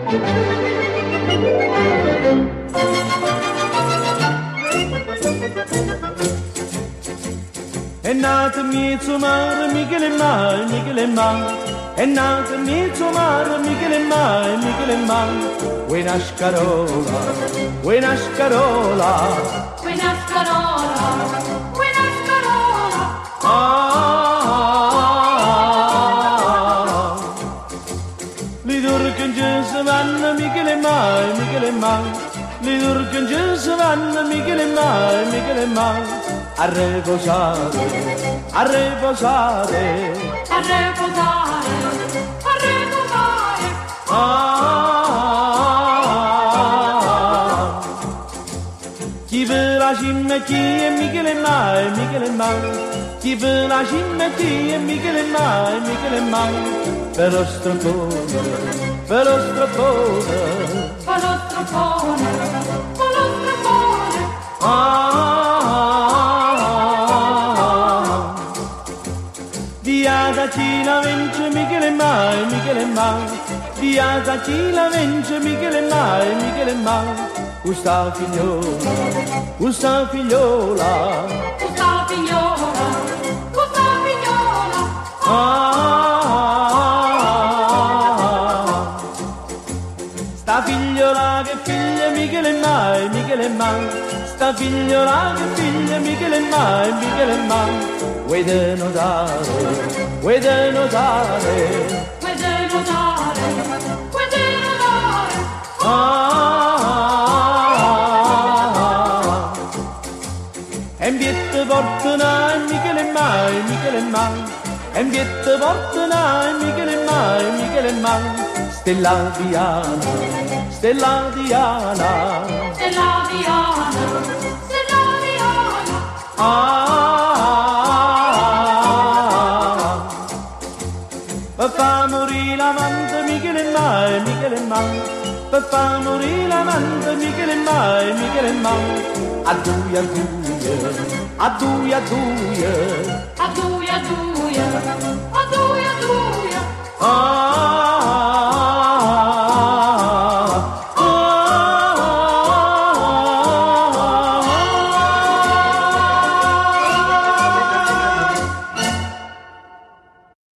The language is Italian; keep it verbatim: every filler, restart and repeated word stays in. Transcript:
È nato mezzo mare, Michele Mai, Michele Mai. È nato mezzo mare, Michele Mai, Michele Mai. Buona scarola, buona scarola, buona scarola, buona scarola. Ah, li turchi ci si vanno, Michele Mai, Michele Mai. Li turchi ci si vanno, Michele Mai, Michele Mai. A riposare, a riposare, a riposare, a riposare. Ah, chi ve la cimma chi è Michele Mai, Michele Mai. Chi ve la cimma chi è Michele Mai, Michele Mai. Per lo stropone, per lo stropone, per lo stropone, per lo stropone. Ah, chi la vence Michele Mai, Michele Mai. Via chi la vence Michele Mai, Michele Mai. Questa figliola, questa figliola, questa figliola, questa figliola. Ah, sta figliola che figlia Michele Mai, Michele Mai. Sta figliola che figlia Michele Mai, Michele Mai. Vuoi denotare, vuoi denotare, vuoi denotare, vuoi denotare. Ah, e in piette portano Michele Mai, Michele Mai. E in piette portano Michele Mai, Michele Mai. Stella Diana, Stella Diana, Stella Diana, Stella Diana. Ah, per fa morire l'amante Michele Mai, Michele Mai. Per fa morire l'amante Michele Mai, Michele Mai. Adduia, adduia, adduia, adduia, adduia, adduia, adduia, adduia.